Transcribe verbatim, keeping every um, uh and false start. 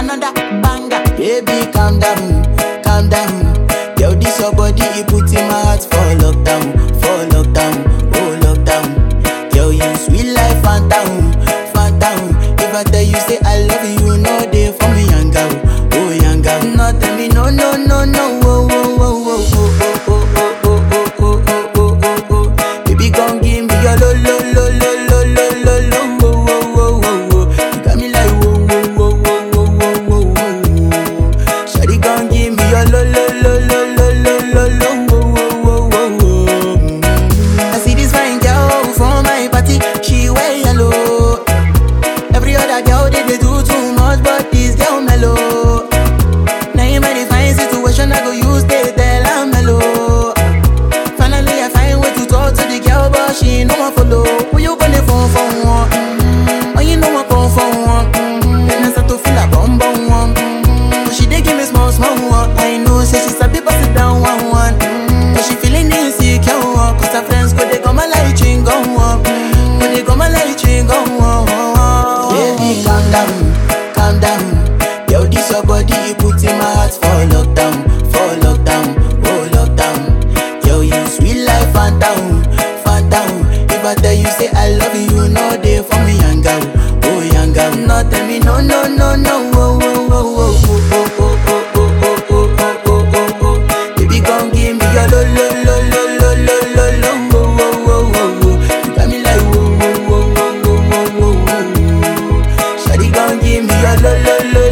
another banger. Baby, calm down, calm down. Yo, this your body, it put in my heart for lockdown, for lockdown, oh lockdown. Yo, you sweet life, phantom, phantom. If I tell you say I love you, no day for me, young girl, oh young girl. No tell me no, no, no, no, oh, oh, oh, oh, oh, oh, oh, oh, oh, oh, oh, oh, oh, oh. Baby, gon' give me your lo, lo, lo, lo, lo, lo, lo, lo, oh, oh, oh, oh, oh. You got me like whoa, whoa, whoa, whoa, whoa, whoa, whoa, whoa. Shawty gon' give me your lo, lo, lo, lo, lo, lo, lo, lo, oh, oh, oh, oh, oh. I see this fine girl from my party, she wear yellow. Every other girl they, they do too much, but this girl mellow. Now in my fine situation, I go use they tell I'm mellow. Finally I find way to talk to the girl, but she ain't no one follow. Who you gonna phone for one? Mm-hmm. Oh, you know I come for one. Mm-hmm. Then I start to feel a bum bum one. Mm-hmm. But she dey give me small small one. I know say she sabi pass it down one one. Mm-hmm. But she feeling insecure one. Cause her friends go they come my light ring go on. Go they come my light ring go on. Baby, calm down, calm down. Yo, this your body, it put in my heart for lockdown, for lockdown, oh lockdown. Yo, you sweet life, phantom, phantom. If I tell you say I love you, no day for me, young girl, oh young girl. No tell me no, no, no, no, oh, oh, oh, oh, oh, oh, oh, oh, oh, oh, oh, oh, oh, oh. Baby, gon' give me your lo, lo, lo, lo, lo, lo, lo, lo, oh, oh, oh, oh, oh. You got me like whoa, whoa, whoa, whoa, whoa, whoa, whoa. Shawty gon' give me your lo, lo, lo.